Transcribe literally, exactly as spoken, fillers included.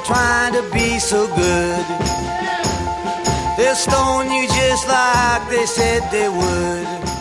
trying to be so good. They'll stone you just like they said they would.